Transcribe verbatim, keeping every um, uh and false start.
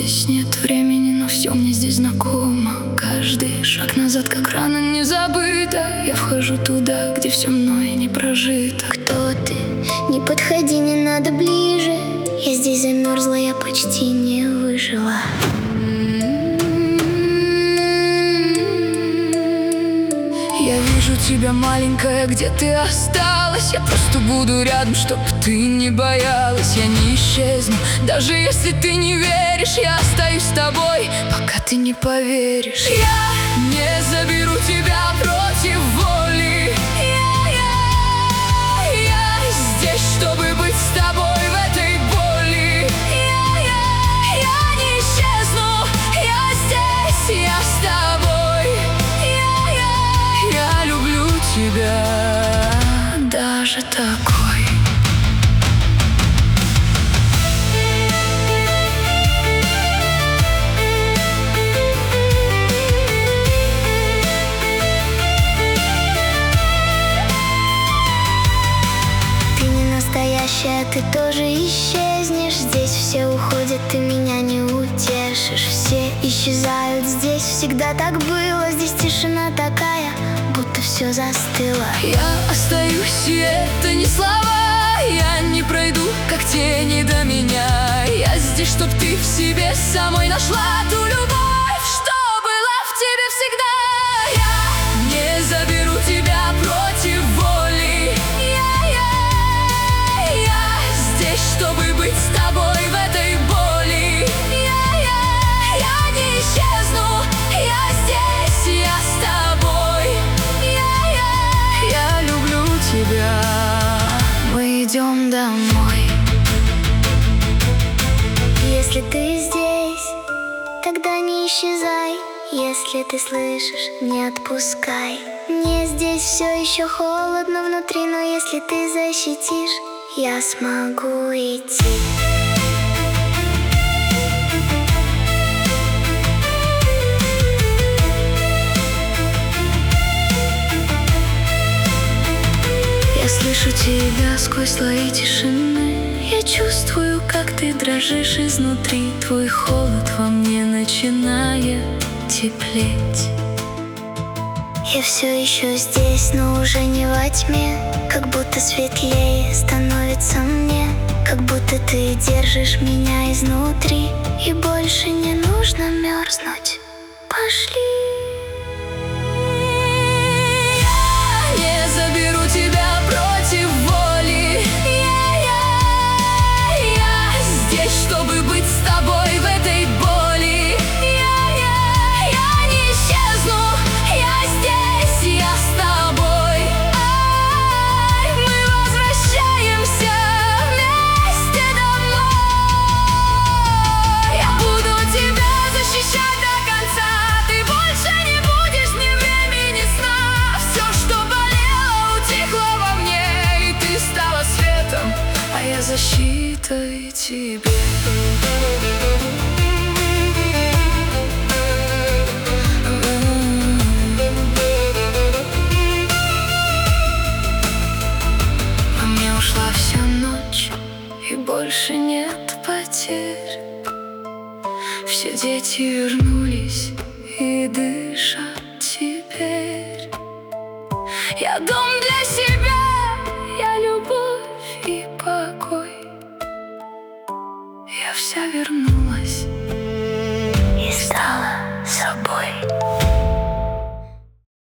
здесь нет времени, но все мне здесь знакомо. Каждый шаг назад, как рана не забыта. Я вхожу туда, где все мной не прожито. Кто ты? Не подходи, не надо ближе. Я здесь замерзла, я почти не выжила. Я вижу тебя, маленькая, где ты осталась. Я просто буду рядом, чтоб ты не боялась. Я не исчезну, даже если ты не веришь. Я остаюсь с тобой, пока ты не поверишь. Я не заберу тебя против воли. Я, я, я здесь, чтобы быть с тобой в этой боли. Я, я, я не исчезну, я здесь, я с тобой. Я люблю тебя, даже такой. Ты не настоящая, ты тоже исчезнешь. Здесь все уходят, ты меня не утешишь. Все исчезают, здесь всегда так было. Здесь тишина такая, будто все застыло. Я остаюсь, и это не слова. Я не пройду, как тени до меня. Я здесь, чтоб ты в себе самой нашла ту любовь, что была в тебе всегда. Я не заберу тебя против воли. Я, я, я здесь, чтобы быть с тобой в этой боли. Я, я, я не исчезну, я здесь, я с тобой. Я люблю тебя. Мы идем домой. Если ты здесь, тогда не исчезай. Если ты слышишь, не отпускай. Мне здесь все еще холодно внутри, но если ты защитишь, я смогу идти. Я слышу тебя сквозь слои тишины. Я чувствую, как ты дрожишь изнутри. Твой холод во мне начинает теплеть. Я все еще здесь, но уже не во тьме. Как будто светлее становится мне. Как будто ты держишь меня изнутри. И больше не нужно мерзнуть. Пошли. Защитой тебе. Во мне ушла вся ночь, и больше нет потерь. Все дети вернулись и дышат теперь. Я дом для себя, я любовь и покой. Я вся вернулась.